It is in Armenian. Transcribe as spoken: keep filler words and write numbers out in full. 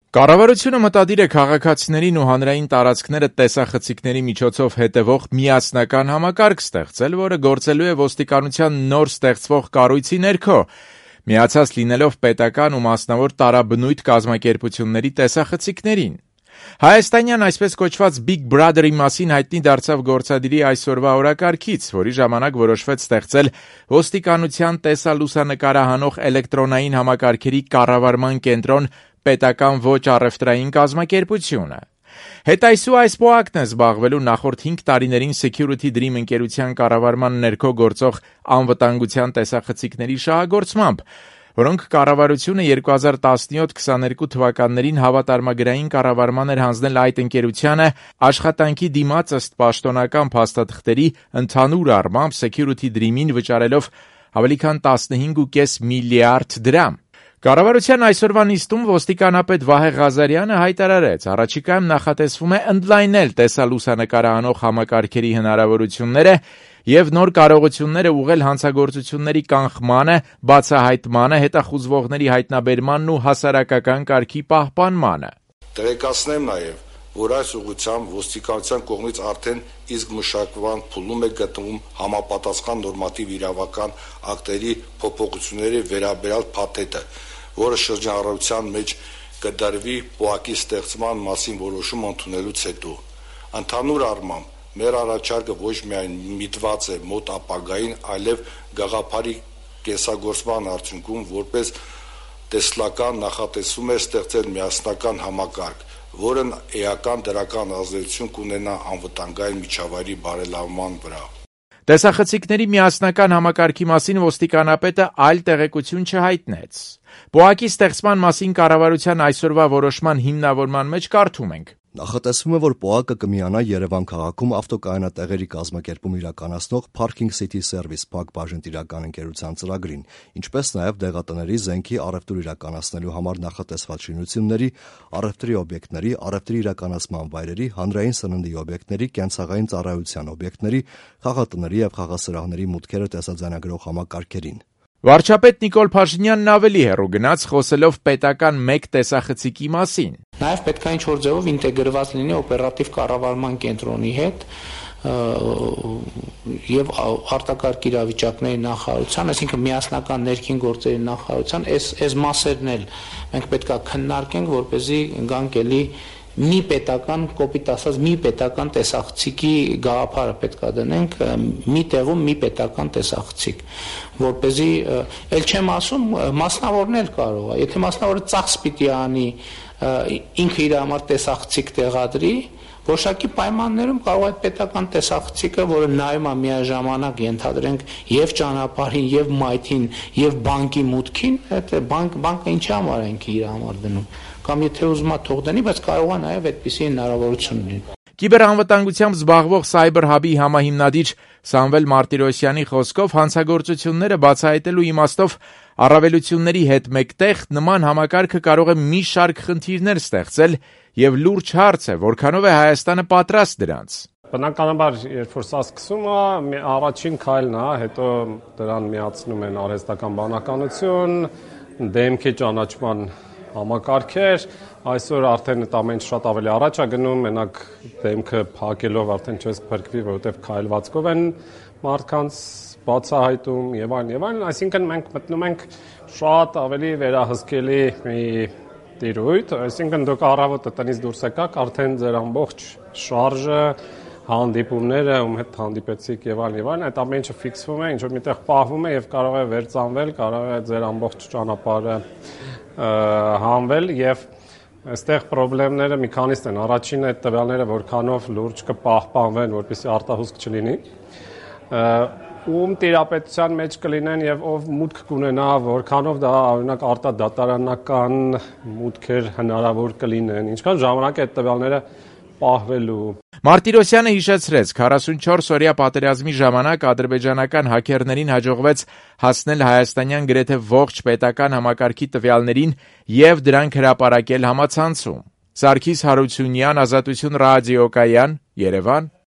Կառավարությունը մտադիր է քաղաքացիներին ու հանրային տարածքները տեսախցիկների միջոցով հետևող միասնական համակարգ ստեղծել, որը գործելու է ոստիկանության նոր ստեղծվող կառույցի ներքո, միացած լինելով պետական ու մասնավոր տարաբնույթ կազմակերպությունների տեսախցիկներին։ Հայաստանյան այսպես կոչված Big Brother-ի մասին հայտնի դարձավ գործադիրի այսօրվա օրակարգից, որի ժամանակ որոշվեց ստեղծել ոստիկանության տեսալուսանկարահանող էլեկտրոնային համակարգերի կառավարման կենտրոն պետական ոչ առևտրային կազմակերպությունը։ Հետայսու այս պոակն է զբաղվելու նախորդ հինգ տարիներին Security Dream ընկերության կառավարման ներքո գործող անվտանգության տեսախցիկների շահագործմամբ, որոնք կառավարությունը երկու հազար տասնյոթ քսաներկու թվականներին հավատարմագրային կառավարման էր հանձնել այդ ընկերությանը աշխատանքի դիմաց ըստ պաշտոնական փաստաթղթերի ընդհանուր առմամբ Security Dream-ին վճարելով ավելի քան տասնհինգ կόμμα պենս միլիարդ դրամ։ Կառավարության այսօրվա նիստում ոստիկանապետ Վահե Ղազարյանը հայտարարեց, առաջիկայում նախատեսվում է ընդլայնել տեսալուսանկարահանող համակարգերի հնարավորությունները և նոր կարողությունները ուղղել հանցագործությունների կանխմանը, բացահայտմանը, հետախուզվողների հայտնաբերմանն ու հասարակական կարգի պահպանմանը։ Տեղեկացնեմ նաև, որ այս ուղղությամբ ոստիկանության կողմից արդեն իսկ մշակման փուլում է գտնվում համապատասխան նորմատիվ իրավական ակտերի փոփոխությունների վերաբերյալ փաթեթը, որը շրջանառության մեջ կդրվի պոակի ստեղծման մասին որոշում ընդունելուց հետո։ Ընդհանուր առմամբ մեր առաջարկը ոչ միայն միտված է մոտ ապագային, այլև գաղափարի կենսագործման արդյունքում որպես տեսլական նախատեսվում է ստեղծել միասնական համակարգ, որն էական դրական ազդեցություն կունենա անվտանգային միջավայրի բարելավման վրա։ Տեսախցիկների միասնական համակարգի մասին ոստիկանապետը այլ տեղեկություն չհայտնեց։ Պոակի ստեղծման մասին կառավարության այսօրվա որոշման հիմնավորման մեջ կարդում ենք. Նախատեսվում է, որ պոակը կմիանա Երևան քաղաքում ավտոկայանատեղերի կազմակերպում իրականացնող Parking City Service փակ բաժնետիրական ընկերության ծրագրին, ինչպես նաև դեղատների զենքի առևտուր իրականացնելու համար նախատեսված շինությունների, առևտրի օբյեկտների, առևտրի իրականացման վայրերի, հանրային սննդի օբյեկտների, կենցաղային ծառայության օբյեկտների, խաղատների և խաղասրահների մուտքերը տեսաձայնագրող համակարգերին։ Վարչապետ Նիկոլ Փաշինյանն ավելի հեռու գնաց խոսելով պետական մեկ տեսախցիկի մասին։ Նաև պետք է ինչ-որ ձևով ինտեգրված լինի օպերատիվ կառավարման կենտրոնի հետ և արտակարգ իրավիճակների նախարարության, այսինքն միասնական ներքին գործերի նախարարության այս այս մասերն էլ մենք պետք է քննարկենք, որպեսզի գանք էլի մի պետական, կոպիտ ասած, մի պետական տեսախցիկի գաղափարը պետք է դնենք, մի տեղում մի պետական տեսախցիկ, որպեսզի, էլ չեմ ասում, մասնավորն էլ կարող է, եթե մասնավորը ծախս պիտի անի, ինքը իր համար տեսախցիկ տեղադրի, որոշակի պայմաններում կարող է պետական տեսախցիկը, որը նայում է միաժամանակ ենթադրենք եւ ճանապարհին, եւ մայթին, եւ բանկի մուտքին, այդ բանկ բանկը ինչի համար է ինքը իր համար դնում, կամ եթե ուզում է թող դնի, բայց կարող է նաեւ այդպիսի հնարավորություն լինի։ Կիբերանվտանգությամբ զբաղվող Cyber Hub-ի համահիմնադիր Սամվել Մարտիրոսյանի խոսքով հանցագործությունները բացահայտելու իմաստով առավելությունների հետ մեկտեղ նման համակարգը կարող է մի շարք խնդիրներ ստեղծել եւ լուրջ հարց է, որքանով է Հայաստանը պատրաստ դրանց։ Բնականաբար, երբ որ սա սկսում է, առաջին քայլն է, հետո դրան միացնում են արհեստական բանականություն, դեմքի ճանաչման համակարգեր, այսօր արդեն այդ ամեն շատ ավելի առաջ է գնում, մենակ դեմքը փակելով արդեն չես փրկվի, որովհետև քայլվածքով են մարդկանց բացահայտում եւ այլն եւ այլն, այսինքն մենք մտնում ենք շատ ավելի վերահսկելի մի տիրույթ, այսինքն դուք առավոտը տնից դուրս եկաք, արդեն ձեր ամբողջ շարժը, հանդիպումները, ում հետ հանդիպեցիք եւ այլն եւ այլն, այդ ամեն ինչը ֆիքսվում է, ինչ որ միտեղ պահվում է եւ կարող է վերցանվել, կարող է ձեր ամբողջ ճանապարհը հանվել եւ այստեղ խնդիրները մի քանիստ են։ Առաջինը այդ տվյալները որքանով լուրջ կպահպանվեն, որպեսզի արտահոսք չլինի, ում տիրապետության մեջ կլինեն եւ ով մուտք կունենա, որքանով դա օրինակ արտադատարանական մուտքեր հնարավոր կլինեն, ինչքան ժամանակ է այդ տվյալները պահվելու։ Մարտիրոսյանը հիշեցրեց, քառասունչորս օրյա պատերազմի ժամանակ ադրբեջանական հաքերներին հաջողվեց հասնել հայաստանյան գրեթե ողջ պետական համակարգի տվյալներին եւ դրանք հրապարակել համացանցում։ Սարգիս Հարությունյան, Ազատություն ռադիոկայան, Երևան։